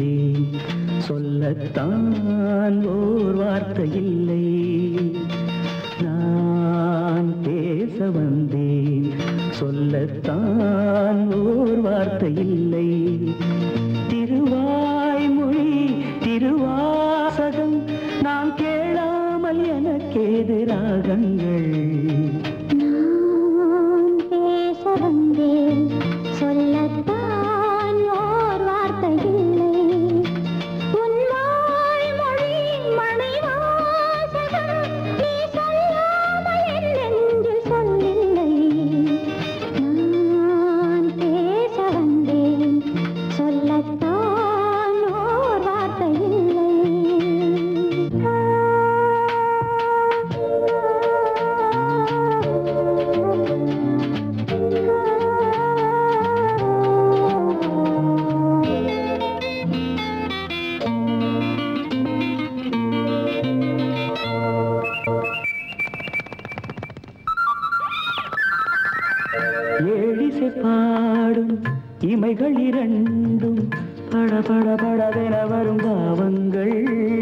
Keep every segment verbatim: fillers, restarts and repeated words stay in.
வந்தேன் சொல்லத்தான் ஓர் வார்த்தை இல்லை நான் பேச வந்தேன் சொல்லத்தான் ஓர் வார்த்தை இல்லை திருவாய்மொழி திருவாசகம் நான் கேளாமல் எனக்கேது ராகங்கள் நான் பேச வந்தேன் சொல்லத்தான் ஓர் வார்த்தை இல்லை உன் வாய்மொழி மணிவாசகம் நீ சொல்லாமல் என் நெஞ்சு சொல்லில்லை நான் பேச வந்தேன் சொல்லத்தான் ஓர் வார்த்தை இல்லை ஏழிசை பாடும் இமைகள் இரண்டும் பட பட படவென வரும் பாவங்கள்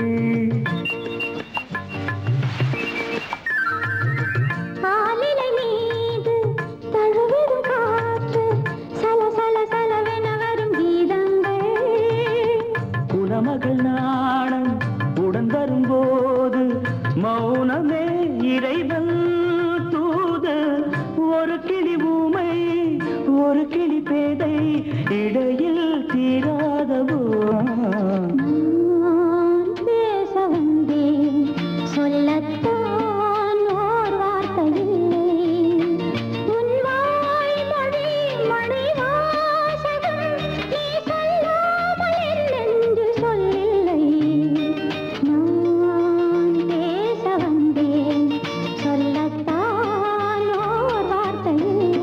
ஆலிலை மீது தழுவிடும் காற்று சல சல சலவென வரும் கீதங்கள் குலமகள் நாணம் உடன் வரும்போது மௌனமே இறைவன் தூது ஒரு கிளி ஊமை ஒரு கிளி பேதை இடையில் தீராதவோ நான் பேச வந்தேன் சொல்லத்தான் ஓர் வார்த்தை இல்லை உன் வாய்மொழி மணிவாசகம் நீ சொல்லாமல் என் நெஞ்சு சொல்லில்லை நான் பேச வந்தேன் சொல்லத்தான் ஓர் வார்த்தை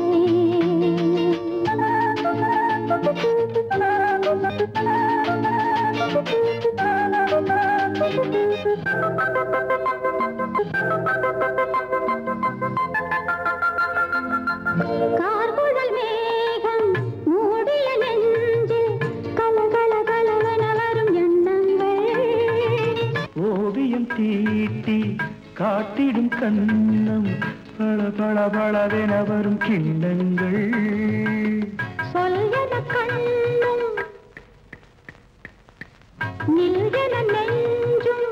கார்குழல் மேகம் மூடிய நெஞ்சில் கலகல கலவென வரும் எண்ணங்கள் ஓவியம் தீட்டி காட்டிடும் கண்ணம் பள பள பளவென வரும் கிண்ணங்கள் சொல்யன கண்ணும் நில்யன நெஞ்சும்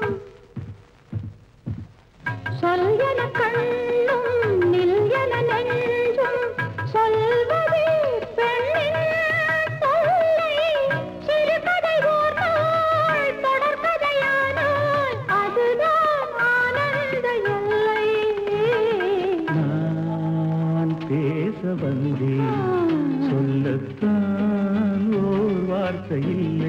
சொல்யன கண்ணும் நில்யன நெஞ்சும் சொல்வதே பெண்ணின் தொல்லை சிறுகதை ஓர் நாள் தொடர்கதையானால் அதுதான் ஆனந்த எல்லை நான் பேச வந்தேன் சொல்லத்தான் ஓர் வார்த்தை இல்லை